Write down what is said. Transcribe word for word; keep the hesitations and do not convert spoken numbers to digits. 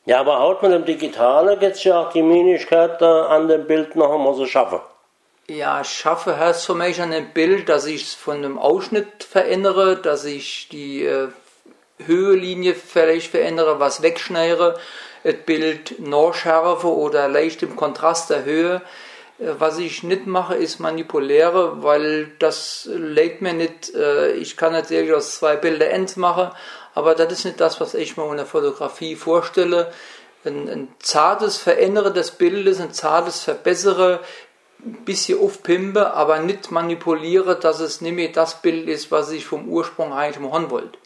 Ja, aber auch mit dem Digitalen gibt es ja auch die Möglichkeit, da an dem Bild noch einmal zu schaffen. Ja, schaffe heißt für mich an dem Bild, dass ich es von einem Ausschnitt verändere, dass ich die äh, Höhelinie vielleicht verändere, was wegschneide, das Bild nachschärfe oder leicht im Kontrast erhöhe. Äh, was ich nicht mache, ist manipuläre, weil das legt mir nicht, äh, ich kann natürlich aus zwei Bilder eins machen, aber das ist nicht das, was ich mir in der Fotografie vorstelle. Ein, ein zartes Verändern des Bildes, ein zartes Verbessere, ein bisschen aufpimpe, aber nicht manipuliere, dass es nicht mehr das Bild ist, was ich vom Ursprung eigentlich machen wollte.